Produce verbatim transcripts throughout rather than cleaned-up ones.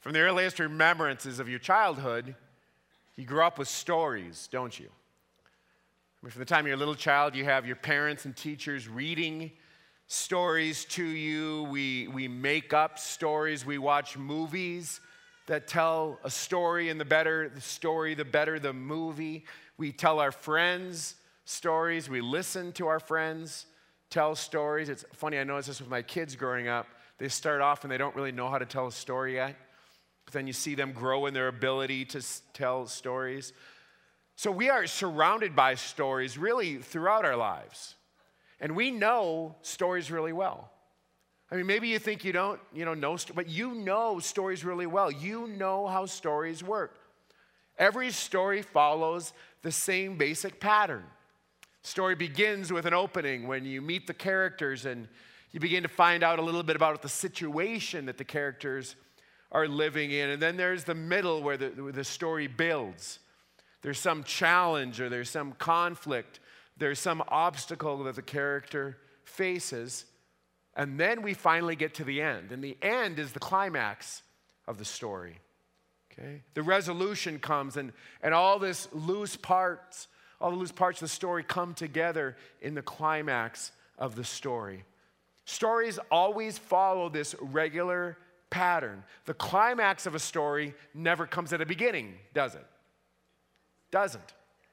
From the earliest remembrances of your childhood, you grew up with stories, don't you? I mean, from the time you're a little child, you have your parents and teachers reading stories to you. We, we make up stories. We watch movies that tell a story, and the better the story, the better the movie. We tell our friends stories. We listen to our friends tell stories. It's funny, I noticed this with my kids growing up. They start off and they don't really know how to tell a story yet. But then you see them grow in their ability to tell stories. So we are surrounded by stories really throughout our lives. And we know stories really well. I mean, maybe you think you don't, you know, know, but you know stories really well. You know how stories work. Every story follows the same basic pattern. Story begins with an opening when you meet the characters and you begin to find out a little bit about the situation that the characters are living in. And then there's the middle where the, where the story builds. There's some challenge or there's some conflict. There's some obstacle that the character faces. And then we finally get to the end. And the end is the climax of the story. Okay? The resolution comes and, and all this loose parts, all the loose parts of the story come together in the climax of the story. Stories always follow this regular pattern. The climax of a story never comes at a beginning, does it? Doesn't.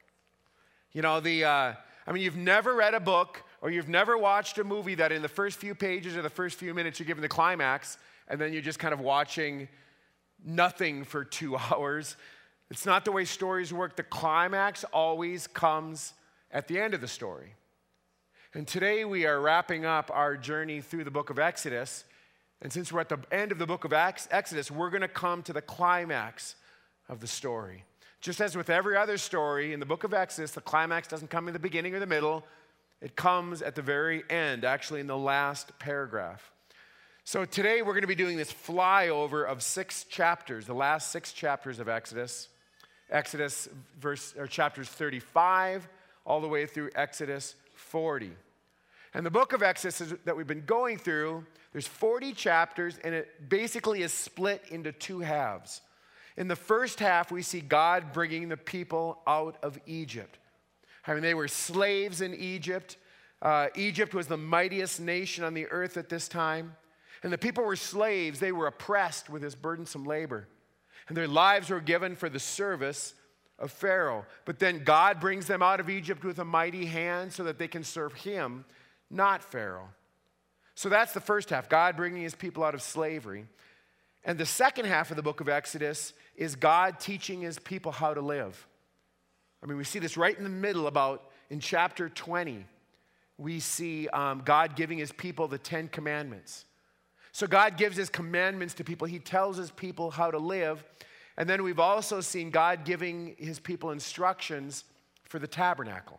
You know, the, uh, I mean, you've never read a book or you've never watched a movie that in the first few pages or the first few minutes you're given the climax and then you're just kind of watching nothing for two hours. It's not the way stories work. The climax always comes at the end of the story. And today we are wrapping up our journey through the book of Exodus. And since we're at the end of the book of Exodus, we're going to come to the climax of the story. Just as with every other story in the book of Exodus, the climax doesn't come in the beginning or the middle. It comes at the very end, actually in the last paragraph. So today we're going to be doing this flyover of six chapters, the last six chapters of Exodus. Exodus verse, or chapters thirty-five all the way through Exodus forty. And the book of Exodus is, that we've been going through, there's forty chapters, and it basically is split into two halves. In the first half, we see God bringing the people out of Egypt. I mean, they were slaves in Egypt. Uh, Egypt was the mightiest nation on the earth at this time. And the people were slaves. They were oppressed with this burdensome labor. And their lives were given for the service of Pharaoh. But then God brings them out of Egypt with a mighty hand so that they can serve him, not Pharaoh. So that's the first half, God bringing his people out of slavery. And the second half of the book of Exodus is God teaching his people how to live. I mean, we see this right in the middle about in chapter twenty. We see um, God giving his people the Ten Commandments. So God gives his commandments to people. He tells his people how to live. And then we've also seen God giving his people instructions for the tabernacle.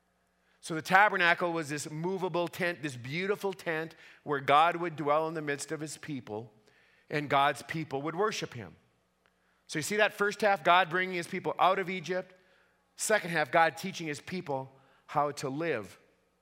So the tabernacle was this movable tent, this beautiful tent where God would dwell in the midst of his people and God's people would worship him. So you see that first half, God bringing his people out of Egypt. Second half, God teaching his people how to live.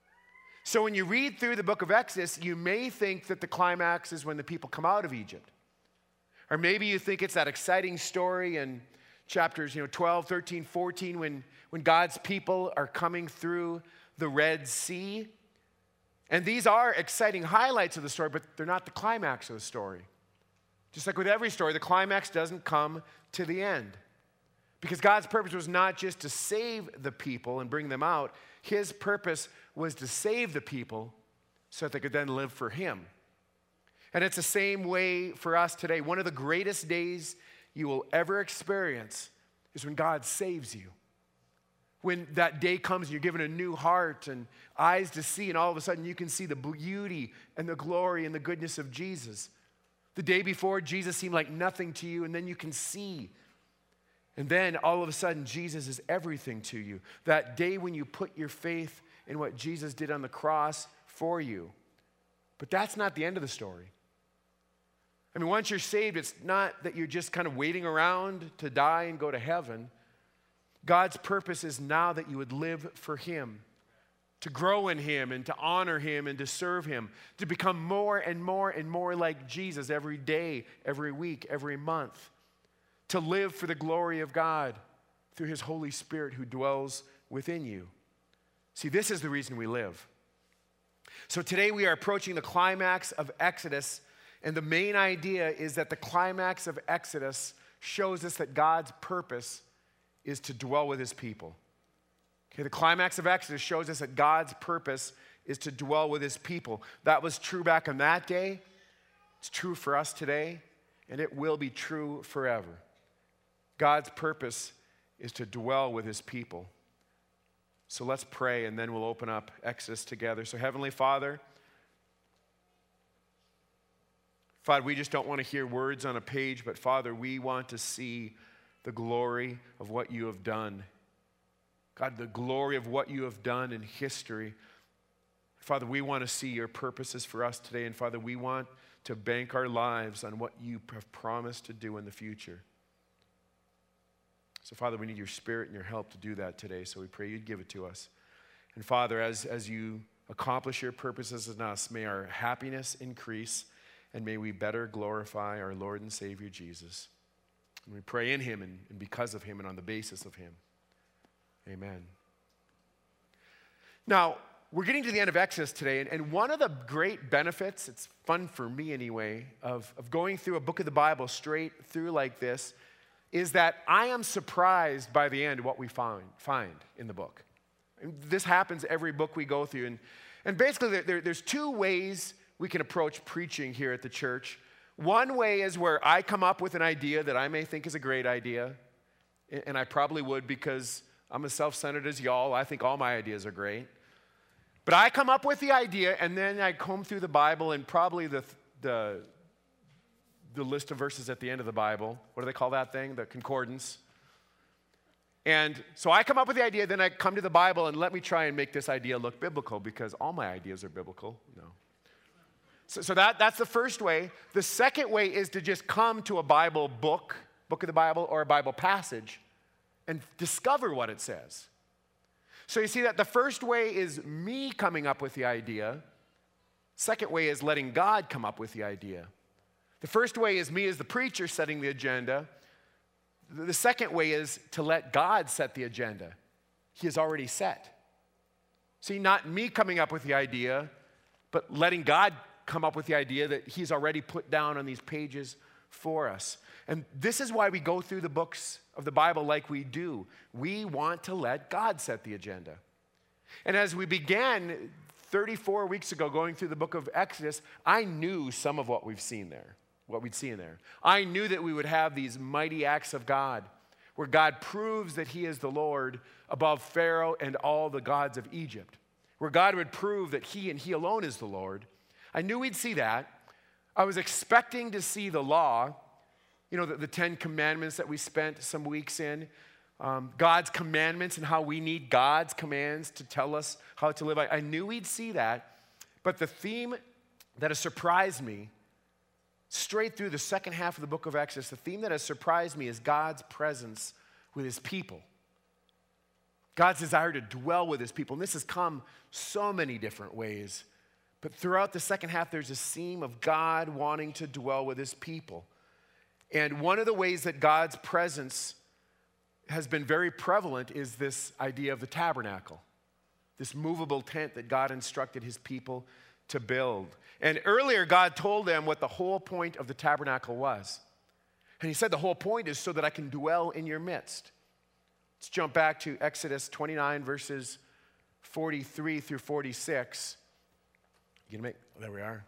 So when you read through the book of Exodus, you may think that the climax is when the people come out of Egypt. Or maybe you think it's that exciting story in chapters you know, twelve, thirteen, fourteen when, when God's people are coming through the Red Sea. And these are exciting highlights of the story, but they're not the climax of the story. Just like with every story, the climax doesn't come to the end. Because God's purpose was not just to save the people and bring them out. His purpose was to save the people so that they could then live for him. And it's the same way for us today. One of the greatest days you will ever experience is when God saves you. When that day comes and you're given a new heart and eyes to see, and all of a sudden you can see the beauty and the glory and the goodness of Jesus. The day before, Jesus seemed like nothing to you, and then you can see. And then all of a sudden, Jesus is everything to you. That day when you put your faith in what Jesus did on the cross for you. But that's not the end of the story. I mean, once you're saved, it's not that you're just kind of waiting around to die and go to heaven. God's purpose is now that you would live for him. to grow in him and to honor him and to serve him, to become more and more and more like Jesus every day, every week, every month, to live for the glory of God through his Holy Spirit who dwells within you. See, this is the reason we live. So today we are approaching the climax of Exodus, and the main idea is that the climax of Exodus shows us that God's purpose is to dwell with his people. Okay, the climax of Exodus shows us that God's purpose is to dwell with his people. That was true back in that day. It's true for us today, and it will be true forever. God's purpose is to dwell with his people. So let's pray, and then we'll open up Exodus together. So Heavenly Father, Father, we just don't want to hear words on a page, but Father, we want to see the glory of what you have done. God, the glory of what you have done in history. Father, we want to see your purposes for us today, and Father, we want to bank our lives on what you have promised to do in the future. So, Father, we need your Spirit and your help to do that today, so we pray you'd give it to us. And, Father, as, as you accomplish your purposes in us, may our happiness increase, and may we better glorify our Lord and Savior, Jesus. And we pray in him and, and because of him and on the basis of him. Amen. Now, we're getting to the end of Exodus today, and, and one of the great benefits, it's fun for me anyway, of, of going through a book of the Bible straight through like this, is that I am surprised by the end what we find, find in the book. And this happens every book we go through. And, and basically, there, there, there's two ways we can approach preaching here at the church. One way is where I come up with an idea that I may think is a great idea, and I probably would because I'm as self-centered as y'all. I think all my ideas are great. But I come up with the idea, and then I comb through the Bible, and probably the, the, the list of verses at the end of the Bible. What do they call that thing? The concordance. And so I come up with the idea, then I come to the Bible, and let me try and make this idea look biblical, because all my ideas are biblical. No. So, so that, that's the first way. The second way is to just come to a Bible book, book of the Bible, or a Bible passage, and discover what it says. So you see that the first way is me coming up with the idea. Second way is letting God come up with the idea. The first way is me as the preacher setting the agenda. The second way is to let God set the agenda. He has already set. See, not me coming up with the idea, but letting God come up with the idea that he's already put down on these pages for us. And this is why we go through the books of the Bible like we do. We want to let God set the agenda. And as we began thirty-four weeks ago going through the book of Exodus, I knew some of what we've seen there, what we'd see in there. I knew that we would have these mighty acts of God where God proves that he is the Lord above Pharaoh and all the gods of Egypt, where God would prove that he and he alone is the Lord. I knew we'd see that. I was expecting to see the law, you know, the, the Ten Commandments that we spent some weeks in, um, God's commandments and how we need God's commands to tell us how to live. I, I knew we'd see that, but the theme that has surprised me straight through the second half of the book of Exodus, the theme that has surprised me is God's presence with his people. God's desire to dwell with his people. And this has come so many different ways. But throughout the second half, there's a theme of God wanting to dwell with his people. And one of the ways that God's presence has been very prevalent is this idea of the tabernacle, this movable tent that God instructed his people to build. And earlier, God told them what the whole point of the tabernacle was. And he said the whole point is so that I can dwell in your midst. Let's jump back to Exodus twenty-nine, verses forty-three through forty-six. You gonna make, oh, there we are.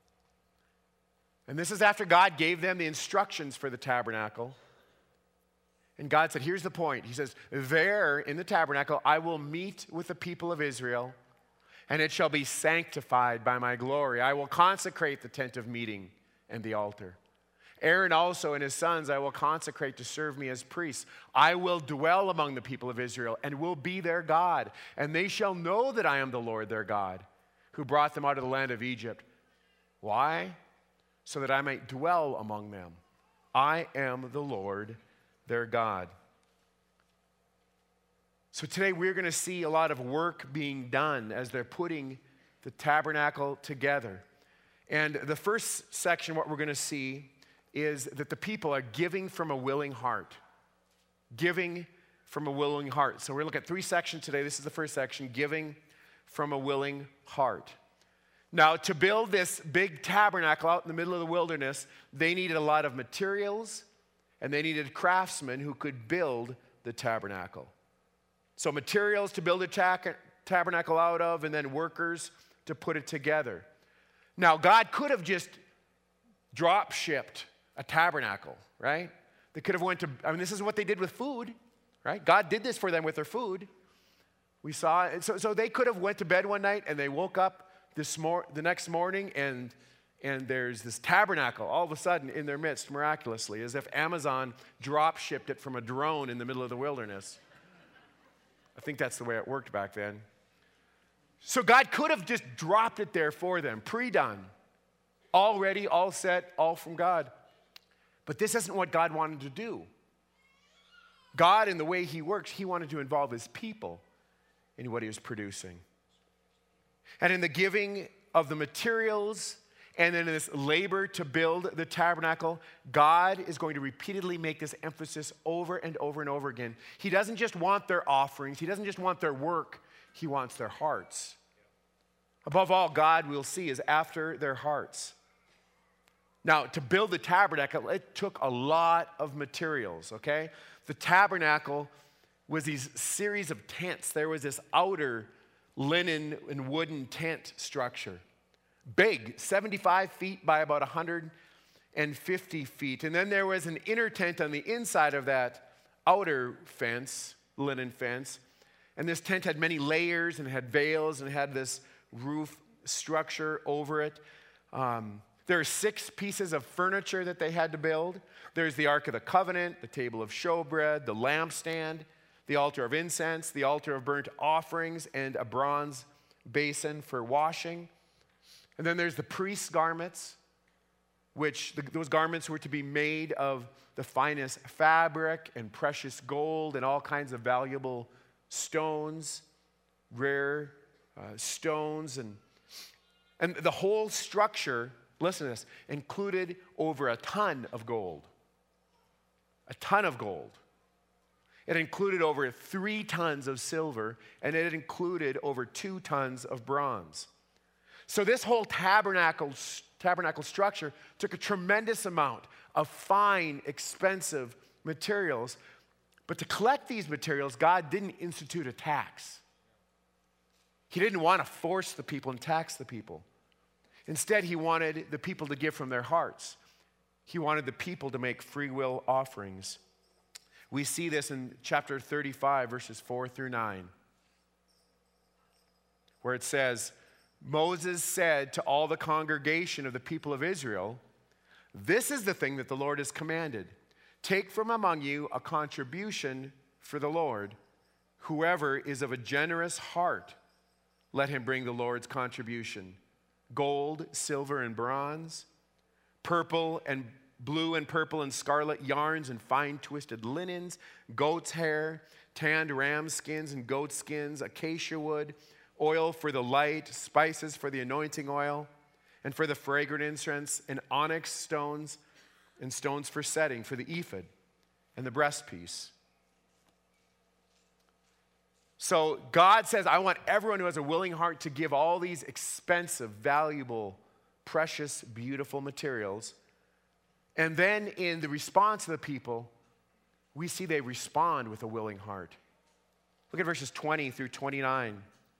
And this is after God gave them the instructions for the tabernacle. And God said, here's the point. He says, there in the tabernacle, I will meet with the people of Israel, and it shall be sanctified by my glory. I will consecrate the tent of meeting and the altar. Aaron also and his sons I will consecrate to serve me as priests. I will dwell among the people of Israel and will be their God. And they shall know that I am the Lord their God, who brought them out of the land of Egypt. Why? So that I might dwell among them. I am the Lord their God. So today we're going to see a lot of work being done as they're putting the tabernacle together. And the first section, what we're going to see is that the people are giving from a willing heart. Giving from a willing heart. So we're going to look at three sections today. This is the first section, giving from a willing heart. Now, to build this big tabernacle out in the middle of the wilderness, they needed a lot of materials, and they needed craftsmen who could build the tabernacle. So materials to build a ta- tabernacle out of, and then workers to put it together. Now, God could have just drop shipped a tabernacle, right? They could have went to, I mean, this is what they did with food, right? God did this for them with their food. We saw it. So, so they could have went to bed one night, and they woke up this mor- the next morning, and, and there's this tabernacle all of a sudden in their midst, miraculously, as if Amazon drop shipped it from a drone in the middle of the wilderness. I think that's the way it worked back then. So God could have just dropped it there for them, pre-done, all ready, all set, all from God. But this isn't what God wanted to do. God, in the way he works, he wanted to involve his people in what he was producing. And in the giving of the materials and then in this labor to build the tabernacle, God is going to repeatedly make this emphasis over and over and over again. He doesn't just want their offerings. He doesn't just want their work. He wants their hearts. Above all, God, we'll see, is after their hearts. Now, to build the tabernacle, it took a lot of materials, okay? The tabernacle was these series of tents. There was this outer linen and wooden tent structure. Big, seventy-five feet by about one hundred fifty feet. And then there was an inner tent on the inside of that outer fence, linen fence. And this tent had many layers and had veils and had this roof structure over it. Um, there are six pieces of furniture that they had to build. There's the Ark of the Covenant, the table of showbread, the lampstand, the altar of incense, the altar of burnt offerings, and a bronze basin for washing. And then there's the priest's garments, which the, those garments were to be made of the finest fabric and precious gold and all kinds of valuable stones, rare uh, stones. And, and the whole structure, listen to this, included over a ton of gold. A ton of gold. It included over three tons of silver, and it included over two tons of bronze. So this whole tabernacle, tabernacle structure took a tremendous amount of fine, expensive materials. But to collect these materials, God didn't institute a tax. He didn't want to force the people and tax the people. Instead, he wanted the people to give from their hearts. He wanted the people to make free will offerings. We see this in chapter thirty-five, verses four through nine, where it says, Moses said to all the congregation of the people of Israel, "This is the thing that the Lord has commanded. Take from among you a contribution for the Lord. Whoever is of a generous heart, let him bring the Lord's contribution. Gold, silver, and bronze, purple and blue and purple and scarlet yarns and fine twisted linens, goat's hair, tanned ram skins and goat skins, acacia wood, oil for the light, spices for the anointing oil, and for the fragrant incense, and onyx stones and stones for setting, for the ephod and the breastpiece." So God says, I want everyone who has a willing heart to give all these expensive, valuable, precious, beautiful materials. And then in the response of the people, we see they respond with a willing heart. Look at verses twenty through twenty-nine.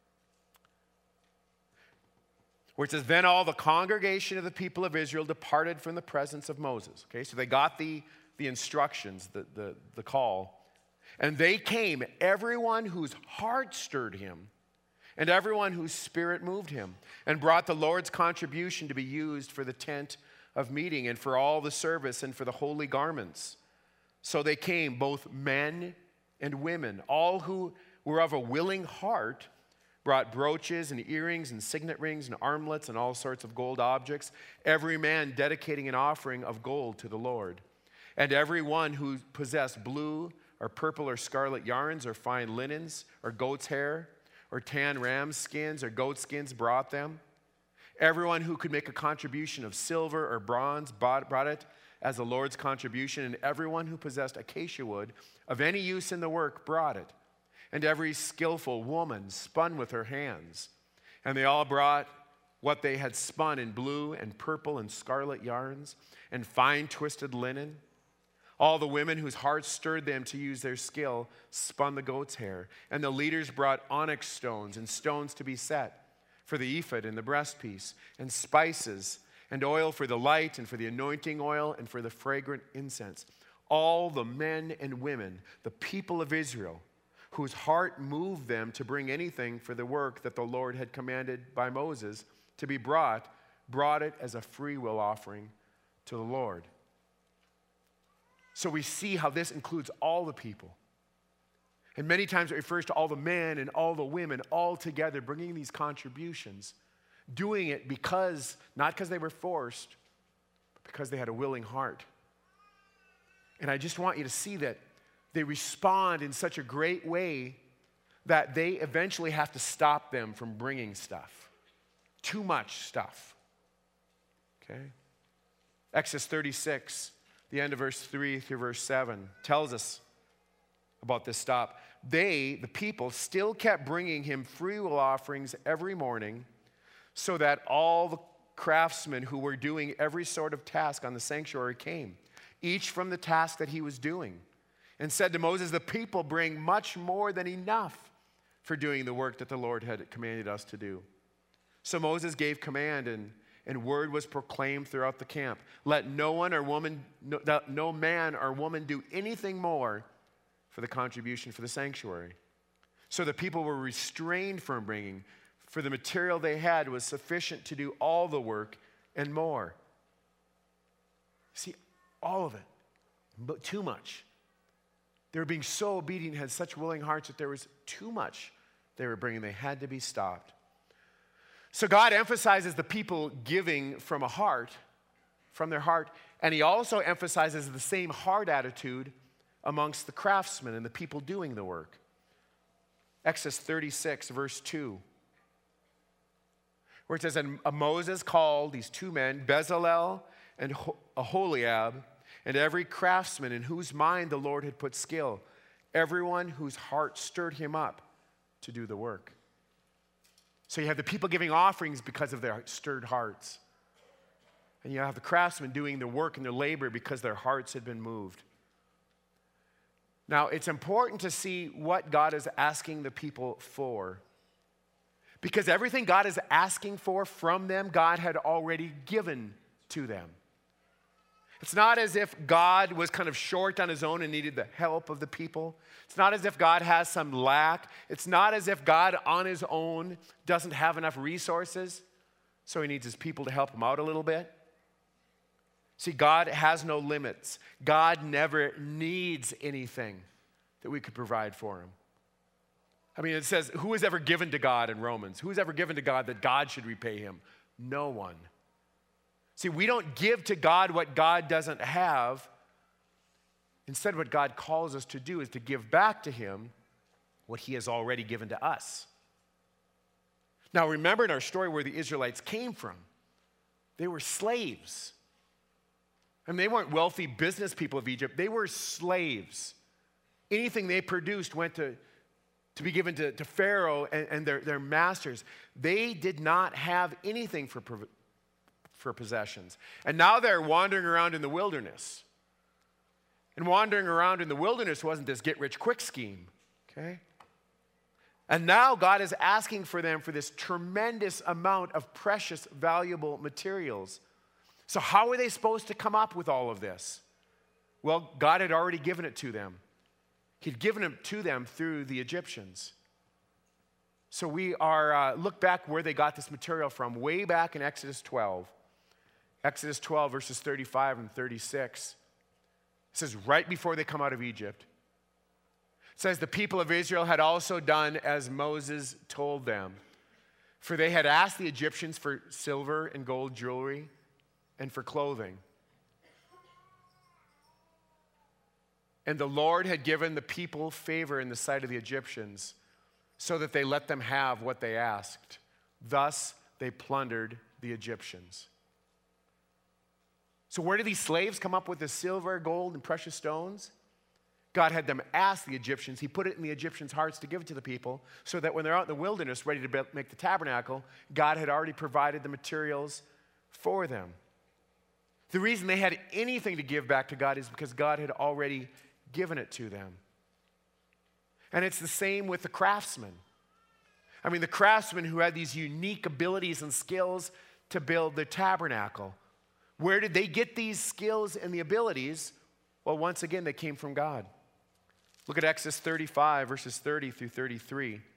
Where it says, "Then all the congregation of the people of Israel departed from the presence of Moses." Okay, so they got the, the instructions, the, the, the call. "And they came, everyone whose heart stirred him, and everyone whose spirit moved him, and brought the Lord's contribution to be used for the tent of meeting, and for all the service, and for the holy garments. So they came, both men and women, all who were of a willing heart, brought brooches and earrings and signet rings and armlets and all sorts of gold objects, every man dedicating an offering of gold to the Lord. And every one who possessed blue, or purple or scarlet yarns, or fine linens, or goat's hair, or tan ram skins, or goat skins brought them. Everyone who could make a contribution of silver or bronze bought, brought it as the Lord's contribution, and everyone who possessed acacia wood of any use in the work brought it. And every skillful woman spun with her hands. And they all brought what they had spun in blue and purple and scarlet yarns and fine twisted linen. All the women whose hearts stirred them to use their skill spun the goat's hair. And the leaders brought onyx stones and stones to be set for the ephod and the breastpiece, and spices and oil for the light and for the anointing oil and for the fragrant incense. All the men and women, the people of Israel, whose heart moved them to bring anything for the work that the Lord had commanded by Moses to be brought, brought it as a freewill offering to the Lord. So we see how this includes all the people. And many times it refers to all the men and all the women all together bringing these contributions, doing it because, not because they were forced, but because they had a willing heart. And I just want you to see that they respond in such a great way that they eventually have to stop them from bringing stuff. Too much stuff. Okay? Exodus thirty-six, the end of verse three through verse seven, tells us about this stop. They, the people, still kept bringing him freewill offerings every morning, so that all the craftsmen who were doing every sort of task on the sanctuary came, each from the task that he was doing, and said to Moses, the people bring much more than enough for doing the work that the Lord had commanded us to do. So Moses gave command, and, and word was proclaimed throughout the camp. Let no one or woman, no, no man or woman do anything more for the contribution for the sanctuary. So the people were restrained from bringing, for the material they had was sufficient to do all the work and more. See, all of it, but too much. They were being so obedient, had such willing hearts that there was too much they were bringing. They had to be stopped. So God emphasizes the people giving from a heart, from their heart, and he also emphasizes the same heart attitude amongst the craftsmen and the people doing the work. Exodus thirty-six, verse two, where it says, and Moses called these two men, Bezalel and Aholiab, and every craftsman in whose mind the Lord had put skill, everyone whose heart stirred him up to do the work. So you have the people giving offerings because of their stirred hearts. And you have the craftsmen doing the work and their labor because their hearts had been moved. Now, it's important to see what God is asking the people for. Because everything God is asking for from them, God had already given to them. It's not as if God was kind of short on his own and needed the help of the people. It's not as if God has some lack. It's not as if God on his own doesn't have enough resources, so he needs his people to help him out a little bit. See, God has no limits. God never needs anything that we could provide for him. I mean, it says, who has ever given to God in Romans? Who has ever given to God that God should repay him? No one. See, we don't give to God what God doesn't have. Instead, what God calls us to do is to give back to him what he has already given to us. Now, remember in our story where the Israelites came from. They were slaves. I mean, they weren't wealthy business people of Egypt. They were slaves. Anything they produced went to, to be given to, to Pharaoh and, and their, their masters. They did not have anything for, for possessions. And now they're wandering around in the wilderness. And wandering around in the wilderness wasn't this get-rich-quick scheme, okay? And now God is asking for them for this tremendous amount of precious, valuable materials. So how are they supposed to come up with all of this? Well, God had already given it to them. He'd given it to them through the Egyptians. So we are, uh, look back where they got this material from, way back in Exodus twelve. Exodus twelve, verses thirty-five and thirty-six. It says, right before they come out of Egypt, it says, the people of Israel had also done as Moses told them, for they had asked the Egyptians for silver and gold jewelry and for clothing. And the Lord had given the people favor in the sight of the Egyptians, so that they let them have what they asked. Thus, they plundered the Egyptians. So where did these slaves come up with the silver, gold, and precious stones? God had them ask the Egyptians. He put it in the Egyptians' hearts to give it to the people, so that when they're out in the wilderness ready to make the tabernacle, God had already provided the materials for them. The reason they had anything to give back to God is because God had already given it to them. And it's the same with the craftsmen. I mean, the craftsmen who had these unique abilities and skills to build the tabernacle. Where did they get these skills and the abilities? Well, once again, they came from God. Look at Exodus thirty-five, verses thirty through thirty-three. It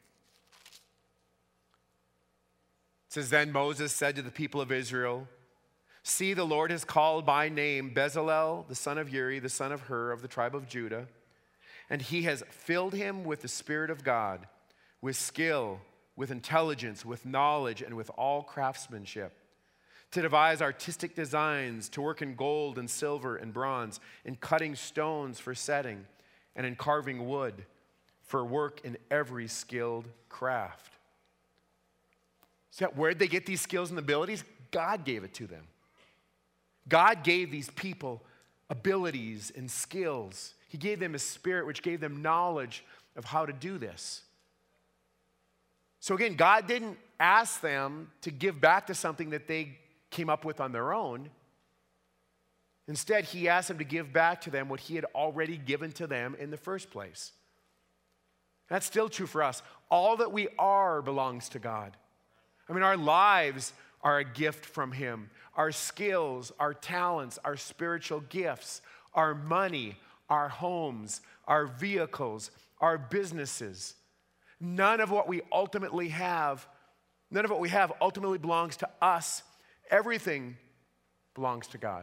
says, Then Moses said to the people of Israel, See, the Lord has called by name Bezalel, the son of Uri, the son of Hur, of the tribe of Judah, and he has filled him with the Spirit of God, with skill, with intelligence, with knowledge, and with all craftsmanship, to devise artistic designs, to work in gold and silver and bronze, in cutting stones for setting, and in carving wood, for work in every skilled craft. So where'd they get these skills and abilities? God gave it to them. God gave these people abilities and skills. He gave them a spirit which gave them knowledge of how to do this. So again, God didn't ask them to give back to something that they came up with on their own. Instead, he asked them to give back to them what he had already given to them in the first place. That's still true for us. All that we are belongs to God. I mean, our lives are a gift from him. Our skills, our talents, our spiritual gifts, our money, our homes, our vehicles, our businesses. None of what we ultimately have, none of what we have ultimately belongs to us. Everything belongs to God.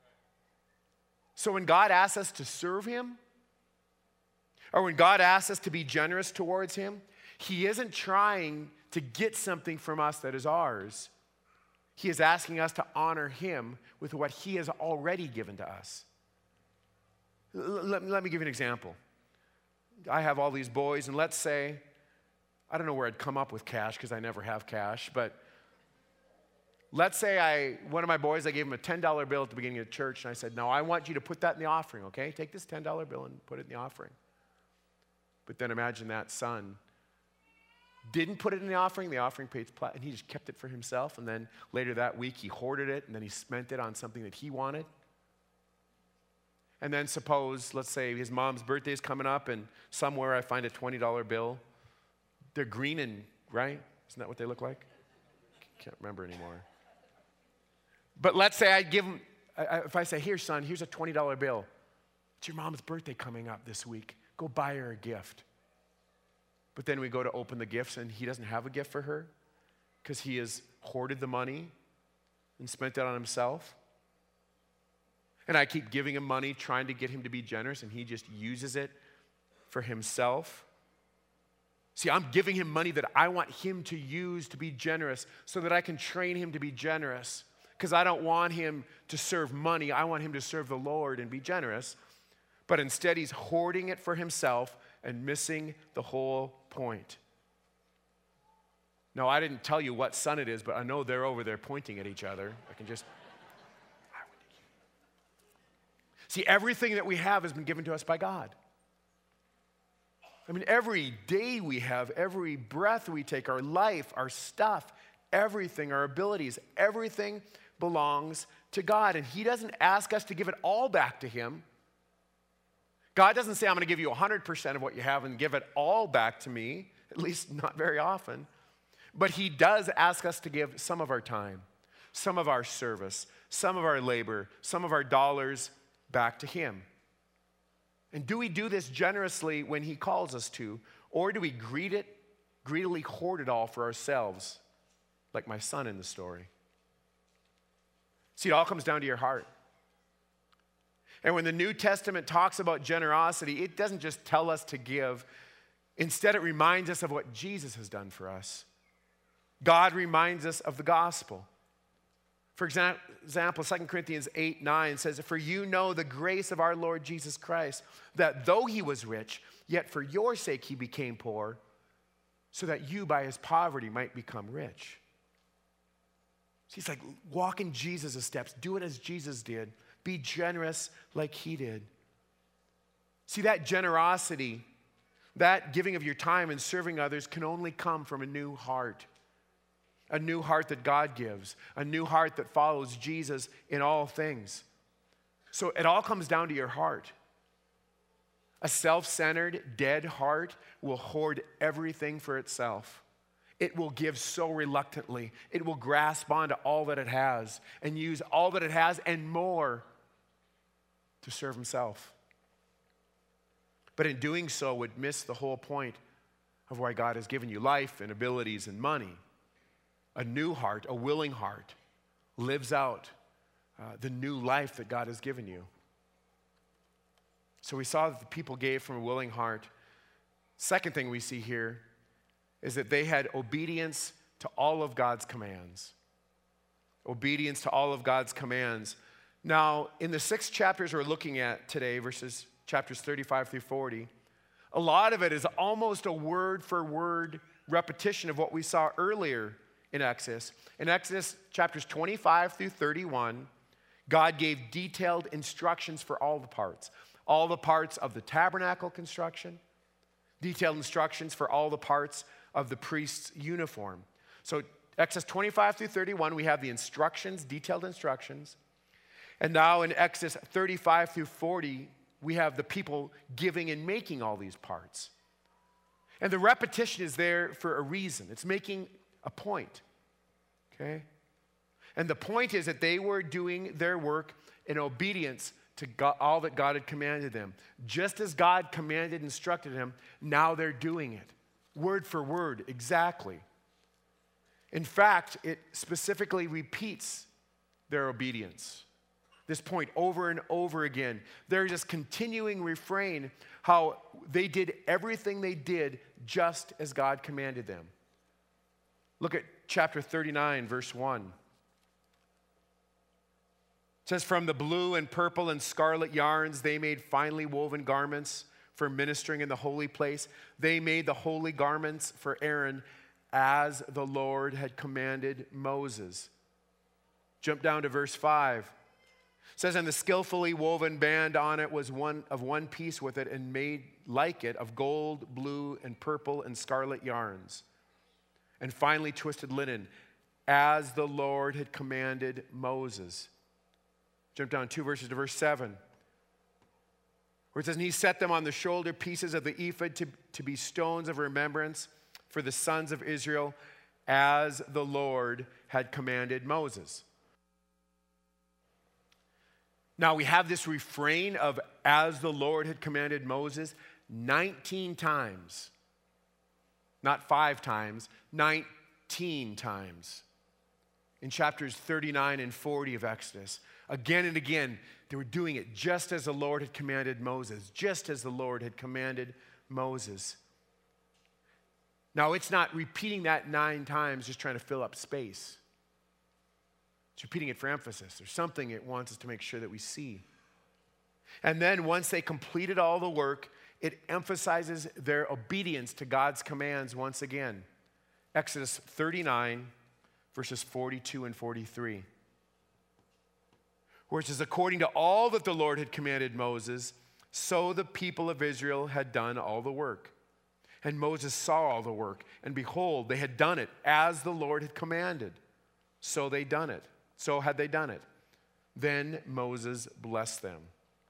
So when God asks us to serve him, or when God asks us to be generous towards him, he isn't trying to get something from us that is ours. He is asking us to honor him with what he has already given to us. Let, let me give you an example. I have all these boys, and let's say, I don't know where I'd come up with cash because I never have cash, but let's say I, one of my boys, I gave him a ten dollar bill at the beginning of church, and I said, no, I want you to put that in the offering, okay? Take this ten dollar bill and put it in the offering. But then imagine that son didn't put it in the offering, the offering paid, and he just kept it for himself, and then later that week he hoarded it, and then he spent it on something that he wanted. And then suppose, let's say his mom's birthday is coming up, and somewhere I find a twenty dollar bill. They're green and, right? Isn't that what they look like? Can't remember anymore. But let's say I give him, if I say, here, son, here's a twenty dollar bill. It's your mom's birthday coming up this week. Go buy her a gift. But then we go to open the gifts, and he doesn't have a gift for her because he has hoarded the money and spent it on himself. And I keep giving him money, trying to get him to be generous, and he just uses it for himself. See, I'm giving him money that I want him to use to be generous so that I can train him to be generous, because I don't want him to serve money. I want him to serve the Lord and be generous. But instead, he's hoarding it for himself and missing the whole point. No, I didn't tell you what son it is, but I know they're over there pointing at each other. I can just... See, everything that we have has been given to us by God. I mean, every day we have, every breath we take, our life, our stuff, everything, our abilities, everything belongs to God. And he doesn't ask us to give it all back to him. God doesn't say, I'm going to give you one hundred percent of what you have and give it all back to me, at least not very often. But he does ask us to give some of our time, some of our service, some of our labor, some of our dollars back to him. And do we do this generously when he calls us to, or do we greed it, greedily hoard it all for ourselves, like my son in the story? See, it all comes down to your heart. And when the New Testament talks about generosity, it doesn't just tell us to give. Instead, it reminds us of what Jesus has done for us. God reminds us of the gospel. For example, Second Corinthians eight, nine says, for you know the grace of our Lord Jesus Christ, that though he was rich, yet for your sake he became poor, so that you by his poverty might become rich. So he's like, walk in Jesus' steps. Do it as Jesus did. Be generous like he did. See, that generosity, that giving of your time and serving others can only come from a new heart. A new heart that God gives. A new heart that follows Jesus in all things. So it all comes down to your heart. A self-centered, dead heart will hoard everything for itself. It will give so reluctantly. It will grasp onto all that it has and use all that it has and more to serve himself. But in doing so would miss the whole point of why God has given you life and abilities and money. A new heart, a willing heart, lives out uh, the new life that God has given you. So we saw that the people gave from a willing heart. Second thing we see here is that they had obedience to all of God's commands. Obedience to all of God's commands. Now, in the six chapters we're looking at today, verses chapters thirty-five through forty, a lot of it is almost a word-for-word repetition of what we saw earlier in Exodus. In Exodus chapters twenty-five through thirty-one, God gave detailed instructions for all the parts. All the parts of the tabernacle construction, detailed instructions for all the parts of the priest's uniform. So Exodus twenty-five through thirty-one, we have the instructions, detailed instructions. And now in Exodus thirty-five through forty, we have the people giving and making all these parts. And the repetition is there for a reason. It's making a point, okay? And the point is that they were doing their work in obedience to God, all that God had commanded them. Just as God commanded, instructed him, now they're doing it. Word for word, exactly. In fact, it specifically repeats their obedience. This point over and over again. There's this continuing refrain how they did everything they did just as God commanded them. Look at chapter thirty-nine, verse one. It says, from the blue and purple and scarlet yarns, they made finely woven garments for ministering in the holy place. They made the holy garments for Aaron as the Lord had commanded Moses. Jump down to verse five. It says, and the skillfully woven band on it was one of one piece with it and made like it of gold, blue, and purple and scarlet yarns, and finely twisted linen, as the Lord had commanded Moses. Jump down two verses to verse seven, where it says, and he set them on the shoulder pieces of the ephod to, to be stones of remembrance for the sons of Israel, as the Lord had commanded Moses. Now we have this refrain of as the Lord had commanded Moses nineteen times. Not five times, nineteen times. In chapters thirty-nine and forty of Exodus. Again and again, they were doing it just as the Lord had commanded Moses. Just as the Lord had commanded Moses. Now, it's not repeating that nine times just trying to fill up space. It's repeating it for emphasis. There's something it wants us to make sure that we see. And then once they completed all the work, it emphasizes their obedience to God's commands once again. Exodus thirty-nine, verses forty-two and forty-three. Where it says, according to all that the Lord had commanded Moses, so the people of Israel had done all the work. And Moses saw all the work, and behold, they had done it as the Lord had commanded. So they done it. So had they done it. Then Moses blessed them.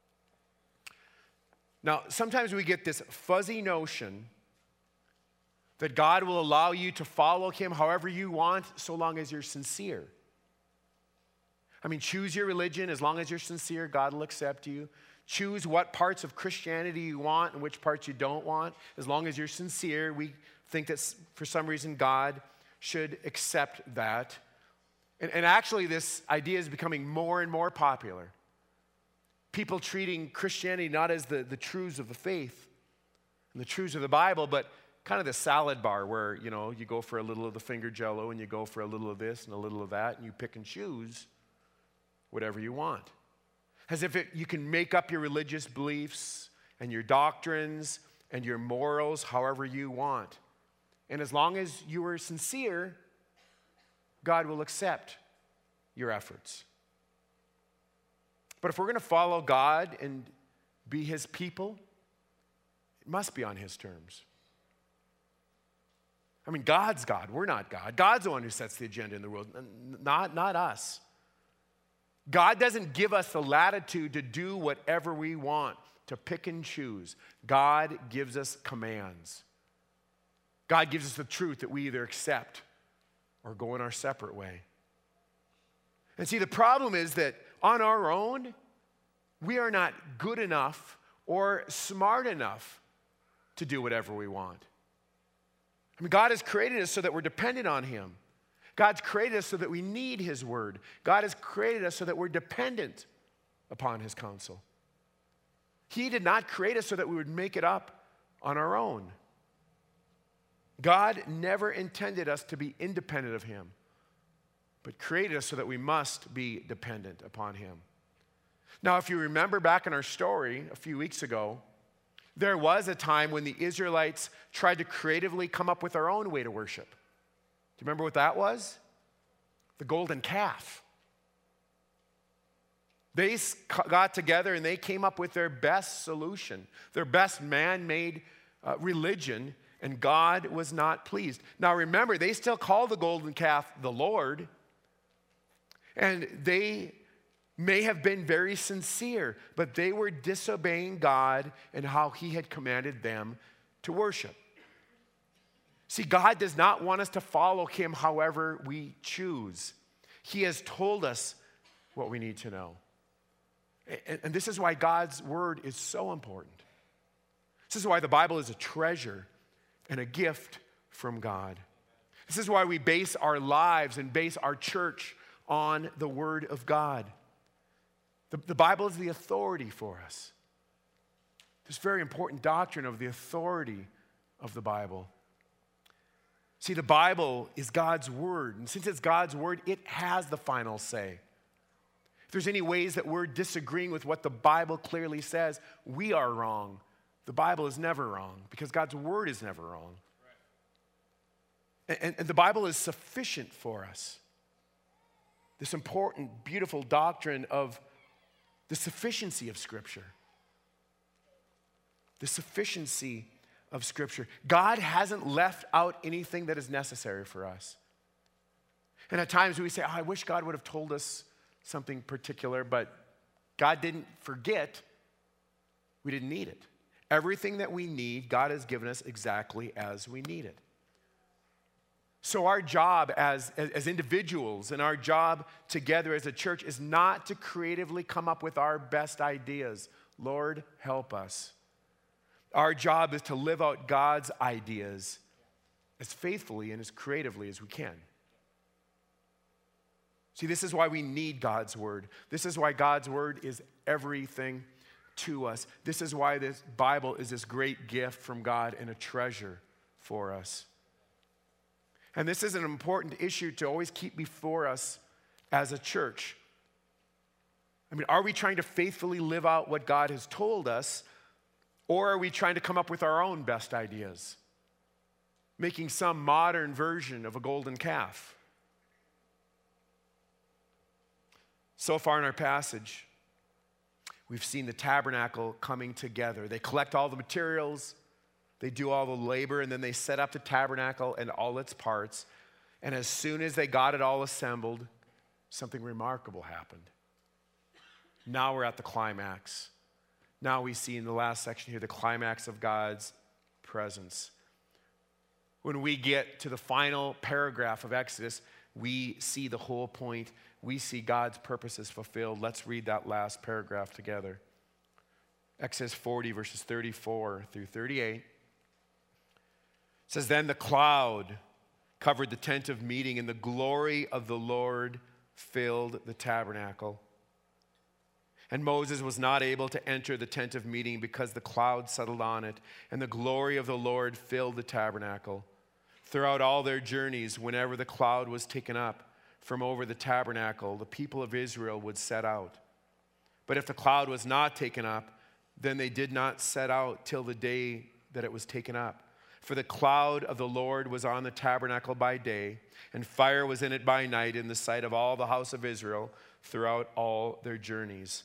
Now, sometimes we get this fuzzy notion that God will allow you to follow him however you want, so long as you're sincere. I mean, choose your religion. As long as you're sincere, God will accept you. Choose what parts of Christianity you want and which parts you don't want. As long as you're sincere, we think that for some reason God should accept that. And, and actually, this idea is becoming more and more popular. People treating Christianity not as the, the truths of the faith and the truths of the Bible, but kind of the salad bar where, you know, you go for a little of the finger jello and you go for a little of this and a little of that and you pick and choose. whatever you want. As if it, you can make up your religious beliefs and your doctrines and your morals however you want. And as long as you are sincere, God will accept your efforts. But if we're going to follow God and be his people, it must be on his terms. I mean, God's God. We're not God. God's the one who sets the agenda in the world, not, not us. God doesn't give us the latitude to do whatever we want, to pick and choose. God gives us commands. God gives us the truth that we either accept or go in our separate way. And see, the problem is that on our own, we are not good enough or smart enough to do whatever we want. I mean, God has created us so that we're dependent on him. God's created us so that we need his word. God has created us so that we're dependent upon his counsel. He did not create us so that we would make it up on our own. God never intended us to be independent of him, but created us so that we must be dependent upon him. Now, if you remember back in our story a few weeks ago, there was a time when the Israelites tried to creatively come up with their own way to worship. Do you remember what that was? The golden calf. They got together and they came up with their best solution, their best man-made uh, religion, and God was not pleased. Now remember, they still call the golden calf the Lord, and they may have been very sincere, but they were disobeying God and how he had commanded them to worship. See, God does not want us to follow him however we choose. He has told us what we need to know. And, and this is why God's word is so important. This is why the Bible is a treasure and a gift from God. This is why we base our lives and base our church on the word of God. The, the Bible is the authority for us. This very important doctrine of the authority of the Bible. See, the Bible is God's word, and since it's God's word, it has the final say. If there's any ways that we're disagreeing with what the Bible clearly says, we are wrong. The Bible is never wrong because God's word is never wrong. Right. And, and the Bible is sufficient for us. This important, beautiful doctrine of the sufficiency of Scripture. The sufficiency of Scripture. God hasn't left out anything that is necessary for us. And at times we say, oh, I wish God would have told us something particular, but God didn't forget. We didn't need it. Everything that we need, God has given us exactly as we need it. So our job as, as, as individuals and our job together as a church is not to creatively come up with our best ideas. Lord, help us. Our job is to live out God's ideas as faithfully and as creatively as we can. See, this is why we need God's word. This is why God's word is everything to us. This is why this Bible is this great gift from God and a treasure for us. And this is an important issue to always keep before us as a church. I mean, are we trying to faithfully live out what God has told us, or are we trying to come up with our own best ideas, making some modern version of a golden calf? So far in our passage, we've seen the tabernacle coming together. They collect all the materials, they do all the labor, and then they set up the tabernacle and all its parts. And as soon as they got it all assembled, something remarkable happened. Now we're at the climax. Now we see in the last section here the climax of God's presence. When we get to the final paragraph of Exodus, we see the whole point. We see God's purposes fulfilled. Let's read that last paragraph together. Exodus forty, verses thirty-four through thirty-eight. It says, then the cloud covered the tent of meeting, and the glory of the Lord filled the tabernacle. And Moses was not able to enter the tent of meeting because the cloud settled on it, and the glory of the Lord filled the tabernacle. Throughout all their journeys, whenever the cloud was taken up, from over the tabernacle, the people of Israel would set out. But if the cloud was not taken up, then they did not set out till the day that it was taken up. For the cloud of the Lord was on the tabernacle by day, and fire was in it by night in the sight of all the house of Israel throughout all their journeys.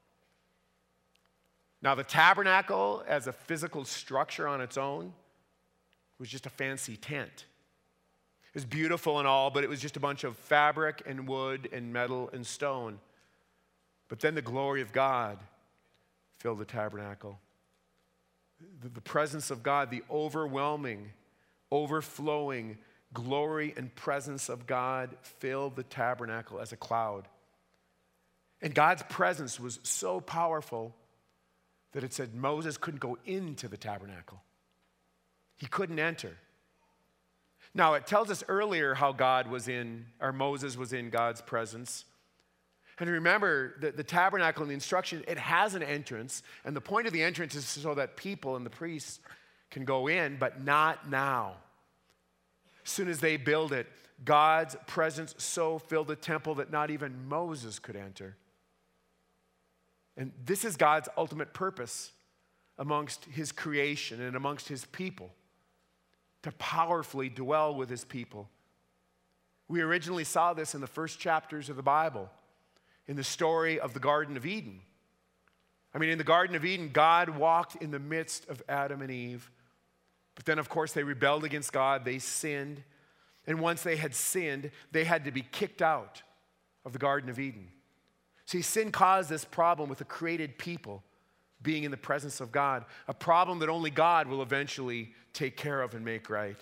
Now, the tabernacle as a physical structure on its own was just a fancy tent. It was beautiful and all, but it was just a bunch of fabric and wood and metal and stone. But then the glory of God filled the tabernacle. The, the presence of God, the overwhelming, overflowing glory and presence of God filled the tabernacle as a cloud. And God's presence was so powerful that it said Moses couldn't go into the tabernacle. He couldn't enter. Now, it tells us earlier how God was in, or Moses was in God's presence. And remember, the, the tabernacle and the instruction, it has an entrance. And the point of the entrance is so that people and the priests can go in, but not now. As soon as they build it, God's presence so filled the temple that not even Moses could enter. And this is God's ultimate purpose amongst his creation and amongst his people, to powerfully dwell with his people. We originally saw this in the first chapters of the Bible, in the story of the Garden of Eden. I mean, in the Garden of Eden, God walked in the midst of Adam and Eve. But then, of course, they rebelled against God. They sinned. And once they had sinned, they had to be kicked out of the Garden of Eden. See, sin caused this problem with the created people being in the presence of God, a problem that only God will eventually take care of and make right.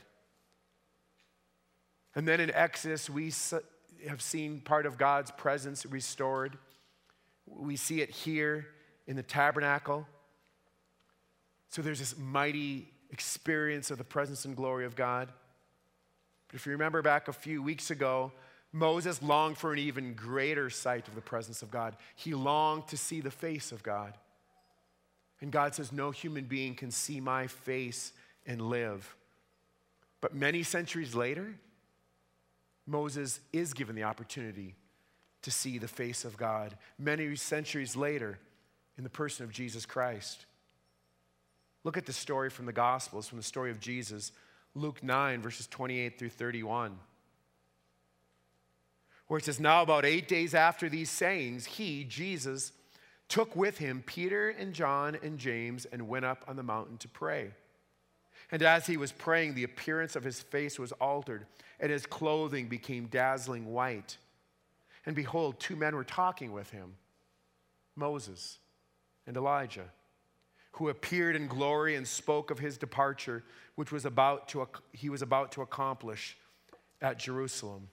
And then in Exodus, we have seen part of God's presence restored. We see it here in the tabernacle. So there's this mighty experience of the presence and glory of God. But if you remember back a few weeks ago, Moses longed for an even greater sight of the presence of God. He longed to see the face of God. And God says, no human being can see my face and live. But many centuries later, Moses is given the opportunity to see the face of God. Many centuries later, in the person of Jesus Christ. Look at the story from the Gospels, from the story of Jesus, Luke nine, verses twenty-eight through thirty-one. Where it says, now about eight days after these sayings, he, Jesus, took with him Peter and John and James and went up on the mountain to pray. And as he was praying, the appearance of his face was altered, and his clothing became dazzling white. And behold, two men were talking with him, Moses and Elijah, who appeared in glory and spoke of his departure, which was about to, he was about to accomplish at Jerusalem.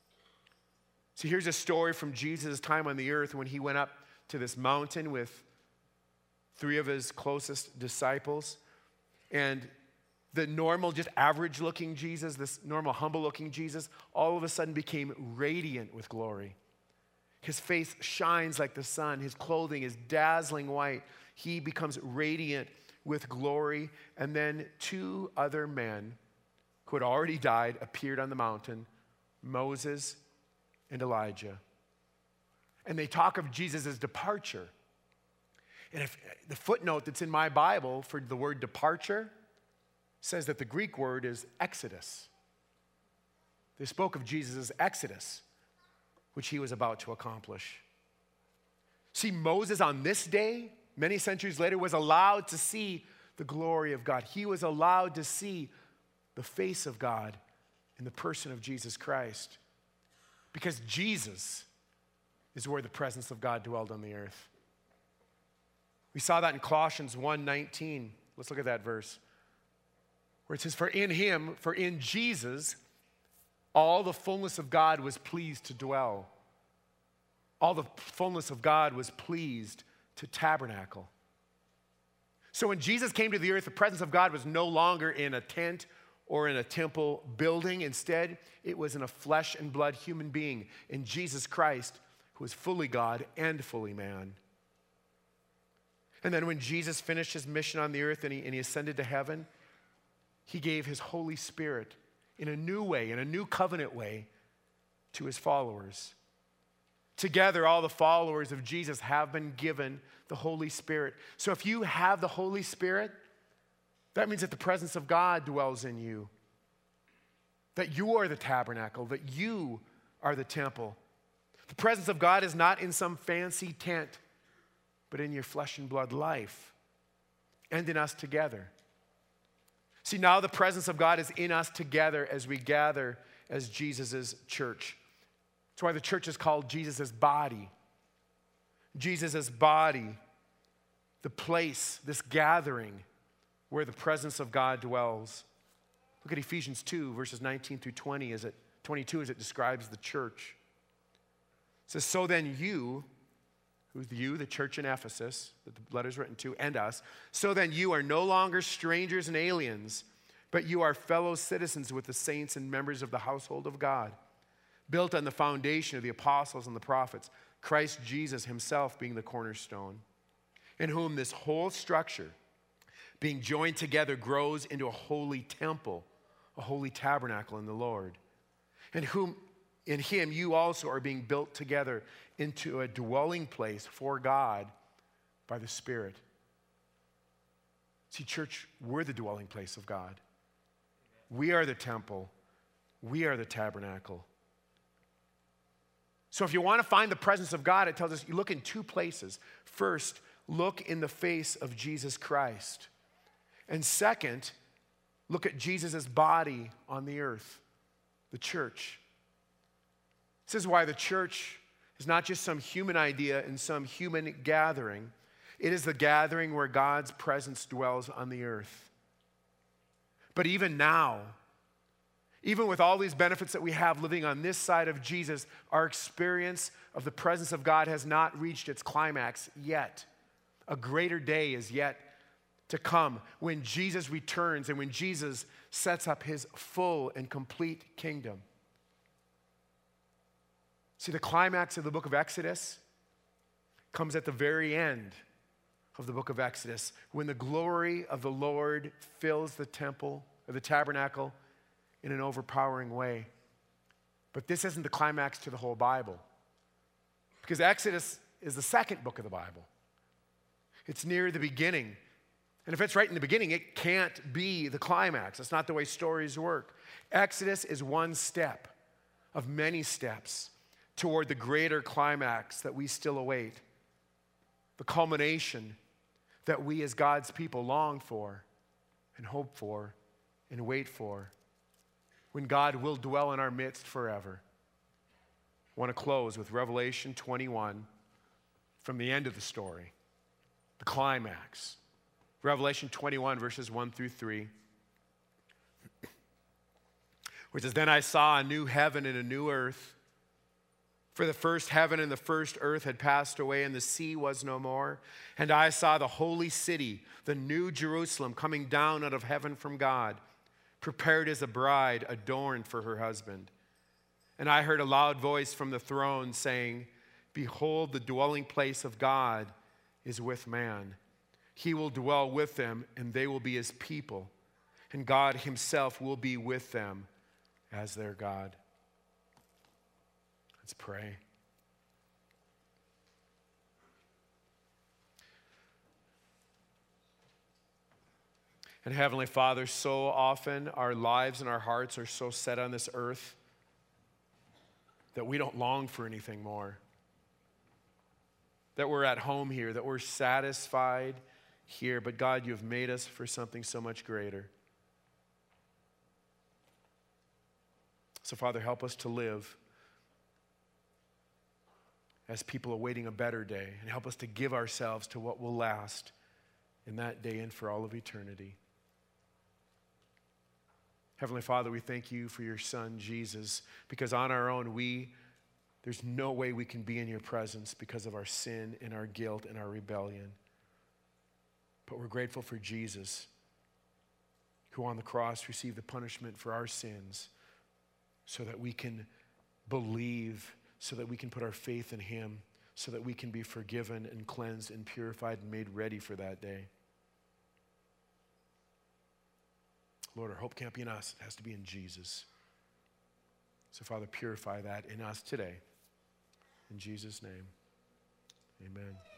So here's a story from Jesus' time on the earth when he went up to this mountain with three of his closest disciples. And the normal, just average-looking Jesus, this normal, humble-looking Jesus, all of a sudden became radiant with glory. His face shines like the sun. His clothing is dazzling white. He becomes radiant with glory. And then two other men who had already died appeared on the mountain, Moses and Elijah. And they talk of Jesus' departure. And if the footnote that's in my Bible for the word departure says that the Greek word is exodus. They spoke of Jesus' exodus, which he was about to accomplish. See, Moses on this day, many centuries later, was allowed to see the glory of God. He was allowed to see the face of God in the person of Jesus Christ. Because Jesus is where the presence of God dwelled on the earth. We saw that in Colossians one nineteen. Let's look at that verse. Where it says, for in him, for in Jesus, all the fullness of God was pleased to dwell. All the fullness of God was pleased to tabernacle. So when Jesus came to the earth, the presence of God was no longer in a tent or in a temple building. Instead, it was in a flesh and blood human being, in Jesus Christ, who was fully God and fully man. And then when Jesus finished his mission on the earth and he, and he ascended to heaven, he gave his Holy Spirit in a new way, in a new covenant way, to his followers. Together, all the followers of Jesus have been given the Holy Spirit. So if you have the Holy Spirit, that means that the presence of God dwells in you. That you are the tabernacle, that you are the temple. The presence of God is not in some fancy tent, but in your flesh and blood life and in us together. See, now the presence of God is in us together as we gather as Jesus' church. That's why the church is called Jesus' body. Jesus' body, the place, this gathering where the presence of God dwells. Look at Ephesians two, verses nineteen through twenty, as it, twenty-two, as it describes the church. It says, so then you, who's you, the church in Ephesus, that the letter's written to, and us, so then you are no longer strangers and aliens, but you are fellow citizens with the saints and members of the household of God, built on the foundation of the apostles and the prophets, Christ Jesus himself being the cornerstone, in whom this whole structure, being joined together, grows into a holy temple, a holy tabernacle in the Lord, in whom in him you also are being built together into a dwelling place for God by the Spirit. See, church, we're the dwelling place of God. We are the temple. We are the tabernacle. So if you want to find the presence of God, it tells us you look in two places. First, look in the face of Jesus Christ. And second, look at Jesus' body on the earth, the church. This is why the church is not just some human idea in some human gathering. It is the gathering where God's presence dwells on the earth. But even now, even with all these benefits that we have living on this side of Jesus, our experience of the presence of God has not reached its climax yet. A greater day is yet to come when Jesus returns and when Jesus sets up his full and complete kingdom. See, the climax of the book of Exodus comes at the very end of the book of Exodus, when the glory of the Lord fills the temple, or the tabernacle, in an overpowering way. But this isn't the climax to the whole Bible, because Exodus is the second book of the Bible. It's near the beginning. And if it's right in the beginning, it can't be the climax. That's not the way stories work. Exodus is one step of many steps toward the greater climax that we still await, the culmination that we as God's people long for and hope for and wait for, when God will dwell in our midst forever. I want to close with Revelation twenty-one, from the end of the story, the climax. Revelation twenty-one, verses one through three, which says, then I saw a new heaven and a new earth, for the first heaven and the first earth had passed away, and the sea was no more. And I saw the holy city, the new Jerusalem, coming down out of heaven from God, prepared as a bride adorned for her husband. And I heard a loud voice from the throne saying, behold, the dwelling place of God is with man. He will dwell with them, and they will be his people. And God himself will be with them as their God. Let's pray. And Heavenly Father, so often our lives and our hearts are so set on this earth that we don't long for anything more. That we're at home here, that we're satisfied here. But God, you've made us for something so much greater. So Father, help us to live as people awaiting a better day, and help us to give ourselves to what will last in that day and for all of eternity. Heavenly Father, we thank you for your Son, Jesus, because on our own, we, there's no way we can be in your presence because of our sin and our guilt and our rebellion. But we're grateful for Jesus, who on the cross received the punishment for our sins so that we can believe, so that we can put our faith in him, so that we can be forgiven and cleansed and purified and made ready for that day. Lord, our hope can't be in us. It has to be in Jesus. So, Father, purify that in us today. In Jesus' name, amen.